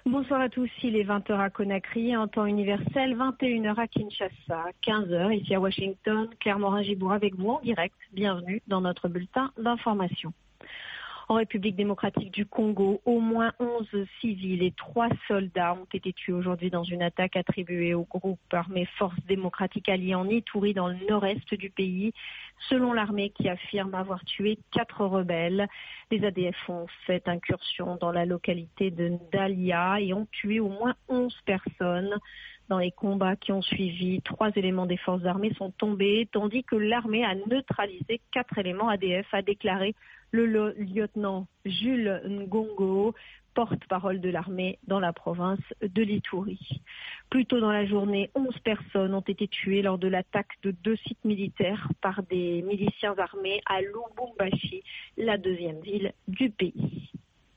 Bonsoir à tous, il est 20h à Conakry, en temps universel, 21h à Kinshasa, 15h ici à Washington. Claire Morin-Gibour avec vous en direct. Bienvenue dans notre bulletin d'information. En République démocratique du Congo, au moins 11 civils et 3 soldats ont été tués aujourd'hui dans une attaque attribuée au groupe armé Forces démocratiques alliées en Ituri dans le nord-est du pays. Selon l'armée qui affirme avoir tué 4 rebelles, les ADF ont fait incursion dans la localité de Ndalia et ont tué au moins 11 personnes. Dans les combats qui ont suivi, 3 éléments des forces armées sont tombés, tandis que l'armée a neutralisé 4 éléments ADF, a déclaré le lieutenant Jules Ngongo, porte-parole de l'armée dans la province de l'Ituri. Plus tôt dans la journée, 11 personnes ont été tuées lors de l'attaque de 2 sites militaires par des miliciens armés à Lubumbashi, la deuxième ville du pays.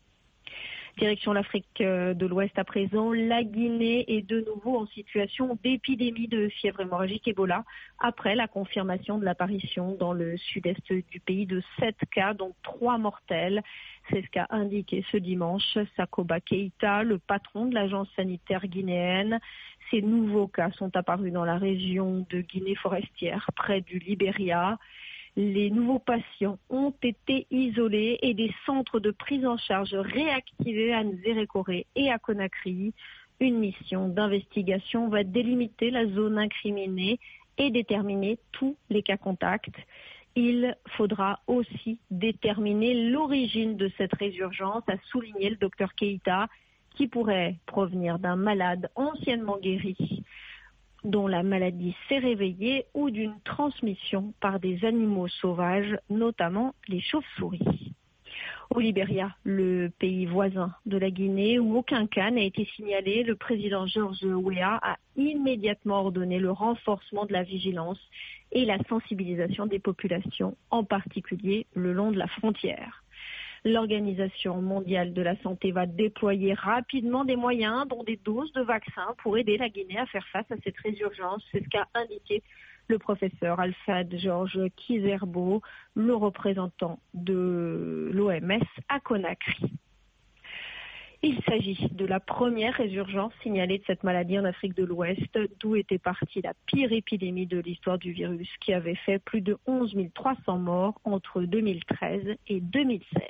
Direction l'Afrique de l'Ouest à présent, la Guinée est de nouveau en situation d'épidémie de fièvre hémorragique Ebola après la confirmation de l'apparition dans le sud-est du pays de 7 cas, dont 3 mortels. C'est ce qu'a indiqué ce dimanche Sakoba Keïta, le patron de l'agence sanitaire guinéenne. Ces nouveaux cas sont apparus dans la région de Guinée forestière, près du Libéria. Les nouveaux patients ont été isolés et des centres de prise en charge réactivés à Nzérékoré et à Conakry. Une mission d'investigation va délimiter la zone incriminée et déterminer tous les cas contacts. Il faudra aussi déterminer l'origine de cette résurgence, a souligné le docteur Keïta, qui pourrait provenir d'un malade anciennement guéri dont la maladie s'est réveillée ou d'une transmission par des animaux sauvages, notamment les chauves-souris. Au Libéria, le pays voisin de la Guinée, où aucun cas n'a été signalé, le président George Weah a immédiatement ordonné le renforcement de la vigilance et la sensibilisation des populations, en particulier le long de la frontière. L'Organisation mondiale de la santé va déployer rapidement des moyens, dont des doses de vaccins, pour aider la Guinée à faire face à cette résurgence. C'est ce qu'a indiqué le professeur Alfred Georges Kizerbo, le représentant de l'OMS à Conakry. Il s'agit de la première résurgence signalée de cette maladie en Afrique de l'Ouest, d'où était partie la pire épidémie de l'histoire du virus, qui avait fait plus de 11 300 morts entre 2013 et 2016.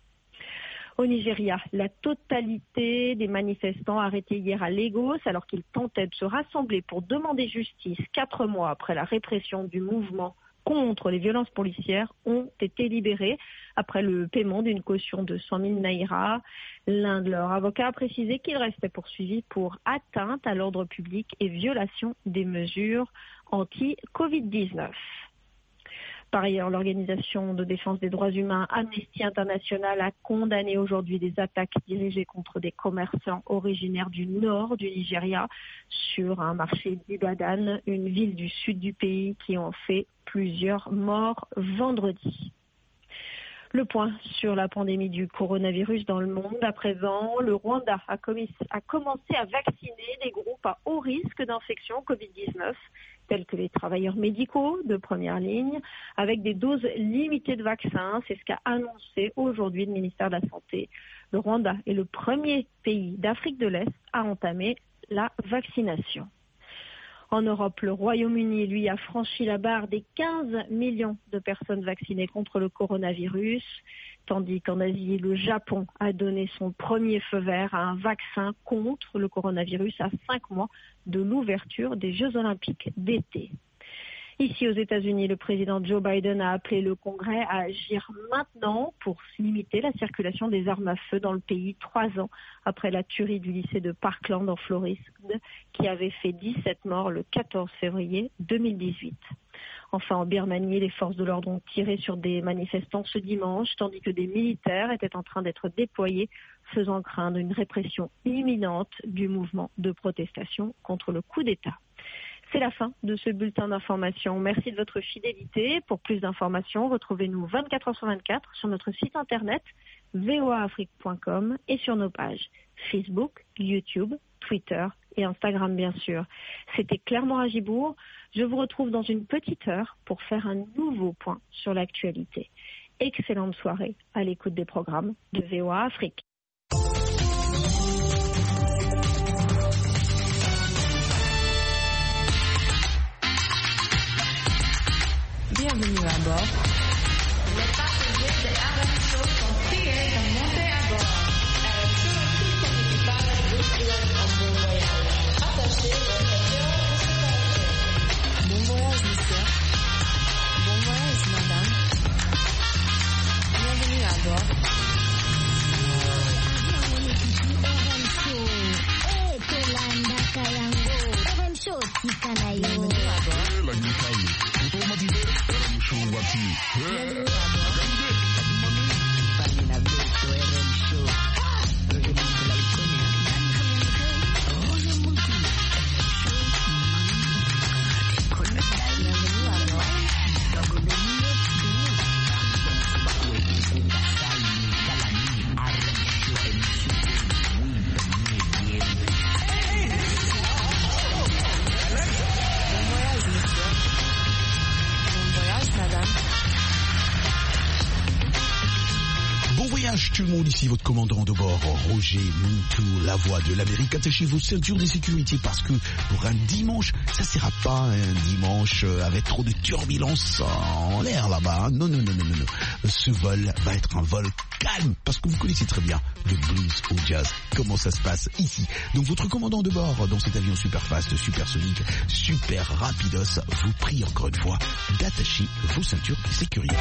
Au Nigeria, la totalité des manifestants arrêtés hier à Lagos, alors qu'ils tentaient de se rassembler pour demander justice 4 mois après la répression du mouvement contre les violences policières, ont été libérés après le paiement d'une caution de 100 000 naira. L'un de leurs avocats a précisé qu'il restait poursuivi pour atteinte à l'ordre public et violation des mesures anti-Covid-19. Par ailleurs, l'organisation de défense des droits humains Amnesty International a condamné aujourd'hui des attaques dirigées contre des commerçants originaires du nord du Nigeria sur un marché d'Ibadan, une ville du sud du pays, qui ont fait plusieurs morts vendredi. Le point sur la pandémie du coronavirus dans le monde. À présent, le Rwanda a commencé à vacciner des groupes à haut risque d'infection Covid-19, tels que les travailleurs médicaux de première ligne, avec des doses limitées de vaccins. C'est ce qu'a annoncé aujourd'hui le ministère de la Santé. Le Rwanda est le premier pays d'Afrique de l'Est à entamer la vaccination. En Europe, le Royaume-Uni, lui, a franchi la barre des 15 millions de personnes vaccinées contre le coronavirus, tandis qu'en Asie, le Japon a donné son premier feu vert à un vaccin contre le coronavirus à 5 mois de l'ouverture des Jeux Olympiques d'été. Ici aux États-Unis, le président Joe Biden a appelé le Congrès à agir maintenant pour limiter la circulation des armes à feu dans le pays 3 ans après la tuerie du lycée de Parkland en Floride qui avait fait 17 morts le 14 février 2018. Enfin, en Birmanie, les forces de l'ordre ont tiré sur des manifestants ce dimanche, tandis que des militaires étaient en train d'être déployés, faisant craindre une répression imminente du mouvement de protestation contre le coup d'État. C'est la fin de ce bulletin d'information. Merci de votre fidélité. Pour plus d'informations, retrouvez-nous 24h sur 24 sur notre site internet voaafrique.com et sur nos pages Facebook, YouTube, Twitter et Instagram bien sûr. C'était Claire Morin-Gibour. Je vous retrouve dans une petite heure pour faire un nouveau point sur l'actualité. Excellente soirée à l'écoute des programmes de VOA Afrique. Bienvenue à bord. Les passagers de RM Show sont priés de monter à bord. RM Show et tout son équipage vous souhaitent un bon voyage. Attachez vos ceintures de sécurité. Bon voyage, monsieur. Bon voyage, madame. Bienvenue à bord. Bienvenue à bord. Tout le monde ici, votre commandant de bord, Roger Mintou, la voix de l'Amérique. Attachez vos ceintures de sécurité parce que pour un dimanche, ça sera pas un dimanche avec trop de turbulences en l'air là-bas. Non. Ce vol va être un vol calme parce que vous connaissez très bien le blues au jazz. Comment ça se passe ici. Donc votre commandant de bord dans cet avion super fast, supersonique, super rapidos vous prie encore une fois d'attacher vos ceintures de sécurité.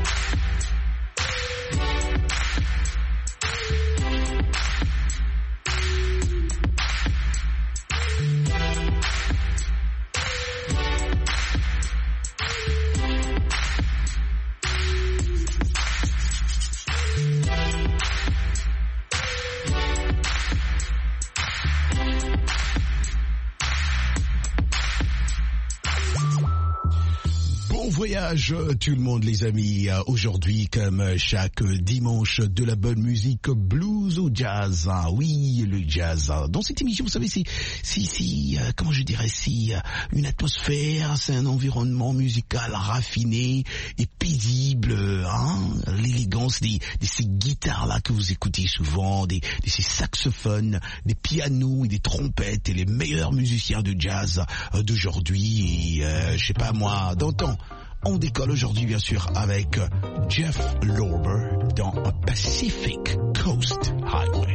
Voyage tout le monde les amis, aujourd'hui comme chaque dimanche de la bonne musique blues ou jazz, oui le jazz. Dans cette émission vous savez c'est comment je dirais, c'est une atmosphère, c'est un environnement musical raffiné et paisible, l'élégance de ces guitares là que vous écoutez souvent, de ces saxophones, des pianos et des trompettes et les meilleurs musiciens de jazz d'aujourd'hui et je sais pas moi d'antan. On décolle aujourd'hui bien sûr avec Jeff Lorber dans Pacific Coast Highway.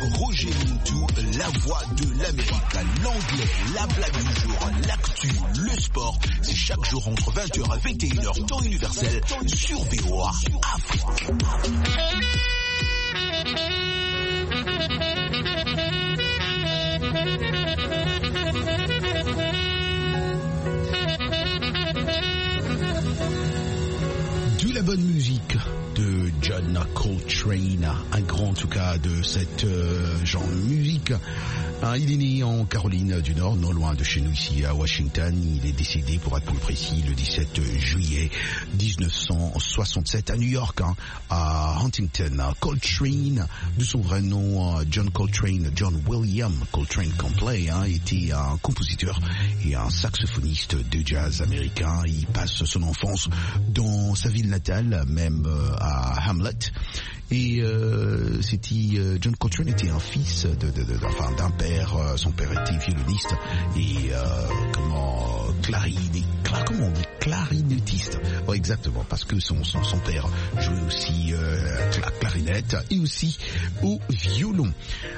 Roger Mintou, la voix de l'Amérique, l'anglais, la blague du jour, l'actu, le sport. C'est chaque jour entre 20h et 21h, temps universel, sur VOA Afrique. De la bonne musique de John Coltrane, un grand en tout cas de cette genre de musique. Il est né en Caroline du Nord, non loin de chez nous ici à Washington. Il est décédé, pour être plus précis, le 17 juillet 1967 à New York, à Huntington. Coltrane, de son vrai nom John Coltrane, John William Coltrane Complet, était un compositeur et un saxophoniste de jazz américain. Il passe son enfance dans sa ville natale, même à Hamlet. Et John Coltrane était un fils d'un père. Son père était violoniste et clarinettiste. Ouais, exactement, parce que son père jouait aussi la clarinette et aussi au violon.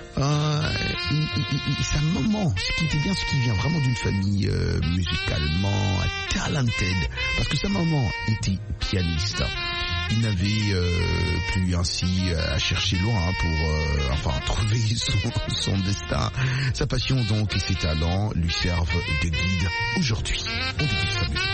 Sa maman, ce qui était bien, ce qui vient vraiment d'une famille musicalement talented, parce que sa maman était pianiste. Il n'avait plus ainsi à chercher loin pour trouver son destin. Sa passion donc et ses talents lui servent de guide aujourd'hui. On débute sa musique.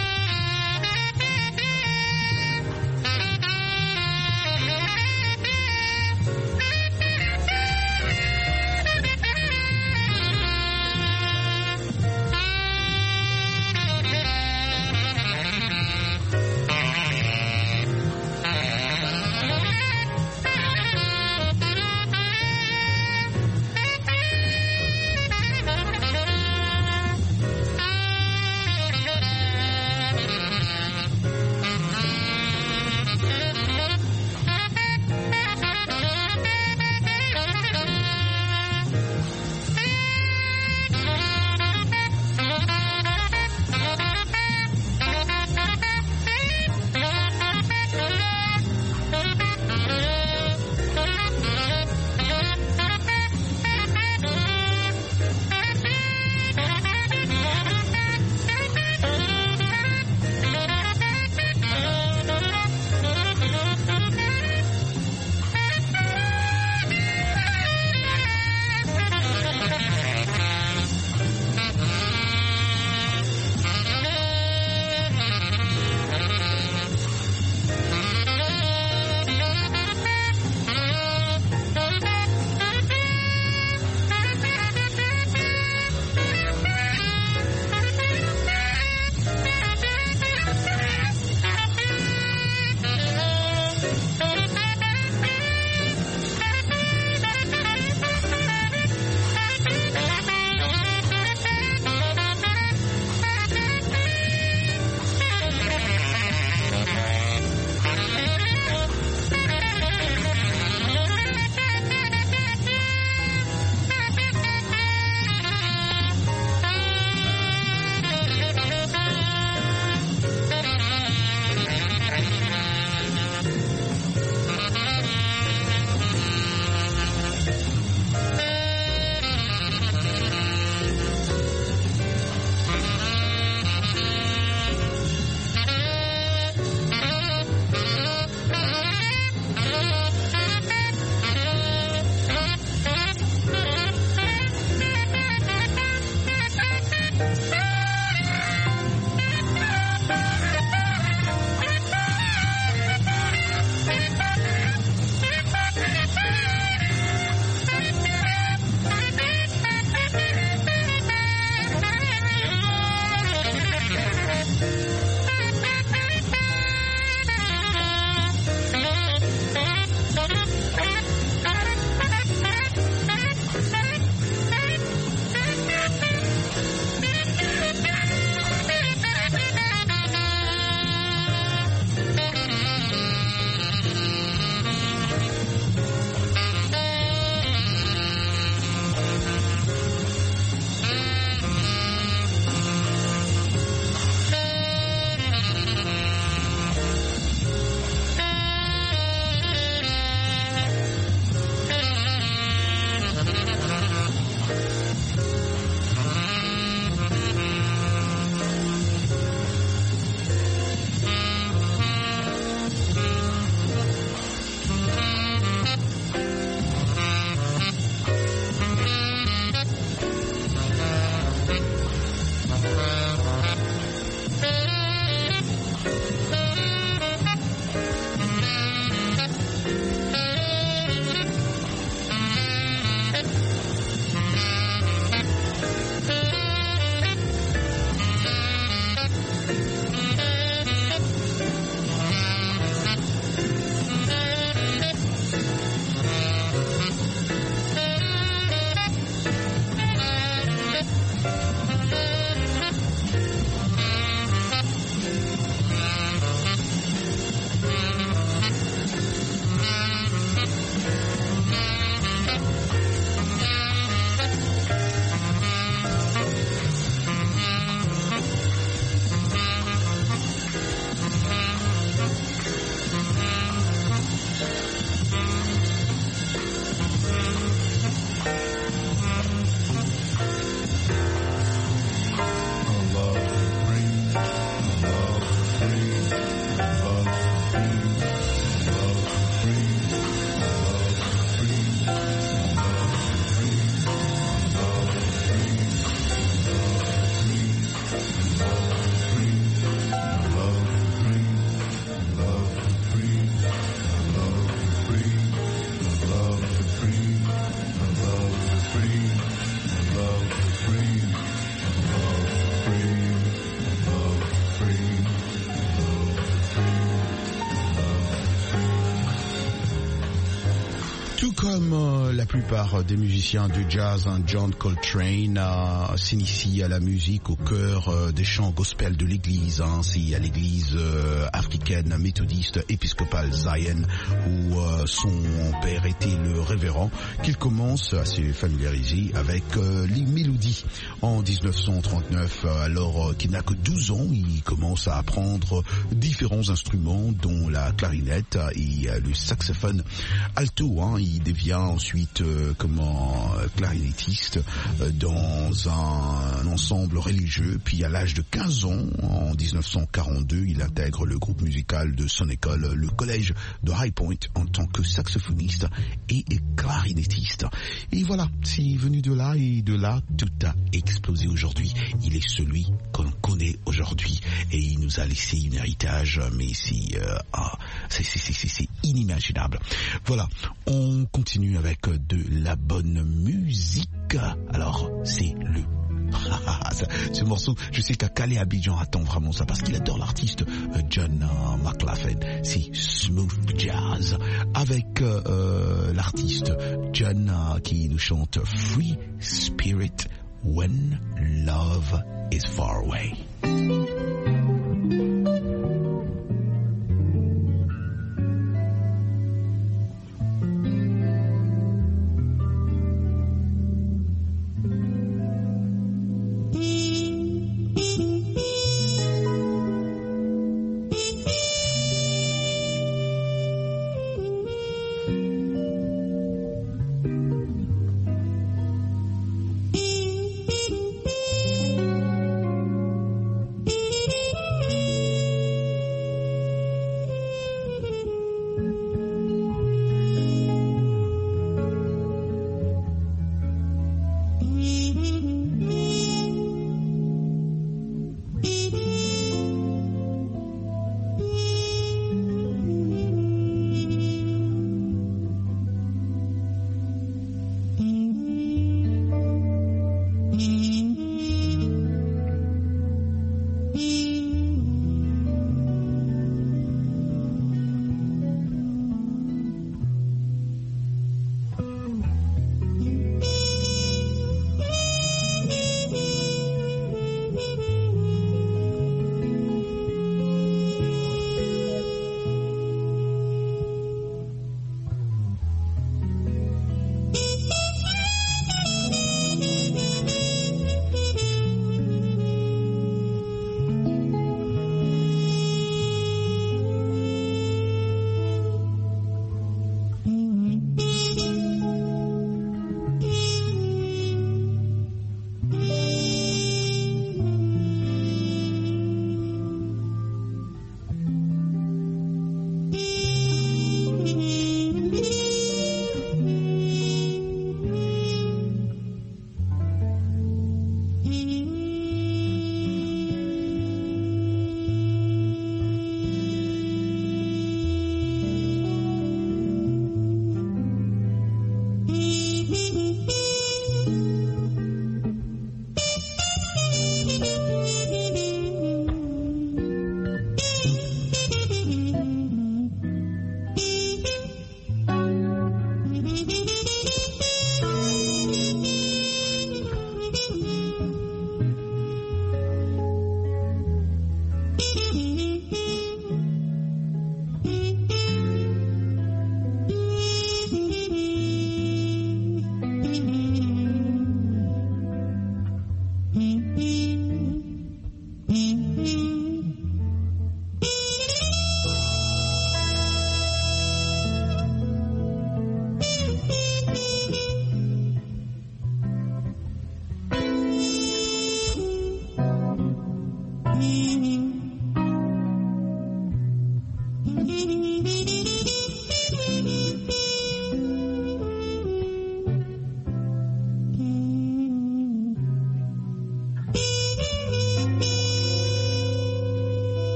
Comme la plupart des musiciens de jazz, John Coltrane s'initie à la musique au cœur des chants gospel de l'église. C'est à l'église africaine méthodiste épiscopale Zion où son père était le révérend qu'il commence à se familiariser avec les mélodies. En 1939, alors qu'il n'a que 12 ans, il commence à apprendre différents instruments dont la clarinette et le saxophone alto. Il devient ensuite clarinettiste dans un ensemble religieux. Puis à l'âge de 15 ans, en 1942, il intègre le groupe musical de son école, le collège de High Point, en tant que saxophoniste et clarinettiste. Et voilà, c'est venu de là et de là, tout a explosé aujourd'hui. Il est celui qu'on connaît aujourd'hui et il nous a laissé un héritage, mais c'est inimaginable. Voilà, on continue avec de la bonne musique. Alors, c'est le ce morceau, je sais qu'à Calais Abidjan attend vraiment ça parce qu'il adore l'artiste John McLaughlin. C'est Smooth Jazz avec l'artiste John qui nous chante Free Spirit When Love is Far Away.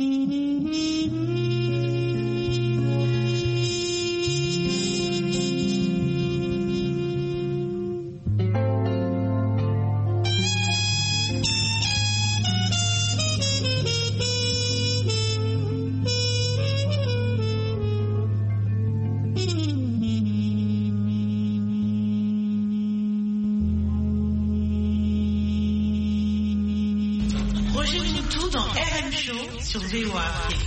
Rejoignez-nous tout dans RM Show sur VOA Afrique.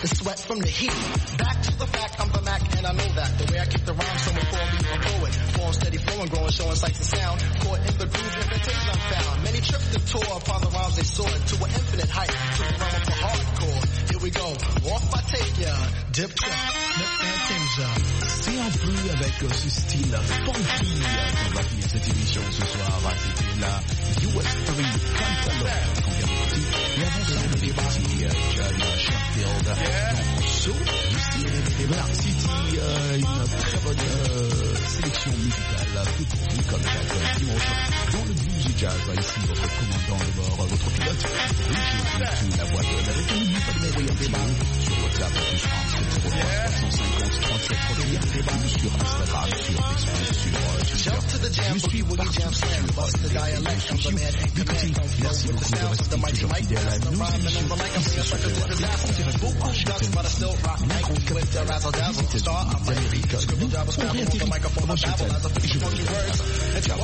the sweat from the heat. Back to the fact, I'm the Mac, and I know that. The way I kick the rhyme, someone call me a poet. Form steady, flowing, growing, showing sights and sound. Caught in the groove, invitation I'm found. Many tripped the tour upon the rhymes they soared to an infinite height. To the realm of the hardcore. Here we go, off I take ya. Dip, trip, flip, and tinge ya. C'est un peu avec ce style funky qu'on va finir cette émission ce soir. C'était la US3 Controller qu'on vient d'écouter. Et avant ça, on est parti John Sheffield dans le morceau du style Dark City. Une très bonne sélection musicale que pour vous comme chaque dimanche dans le blues et jazz. Ici votre commandant de bord, votre pilote. Et je suis la voix de la République sur WhatsApp plus 1 703 350 37 31 sur Instagram, sur Facebook, sur Twitter. Je suis partout sur les réseaux sociaux. Écoutez, merci beaucoup de rester toujours fidèle à nos émissions ici sur le web. On dirait beaucoup de Washington, la grande capitale des États-Unis d'Amérique. Nous, on réatterrit à Washington et je vous dis ciao.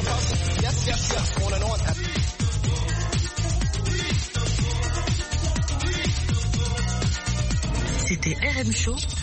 C'était RM Show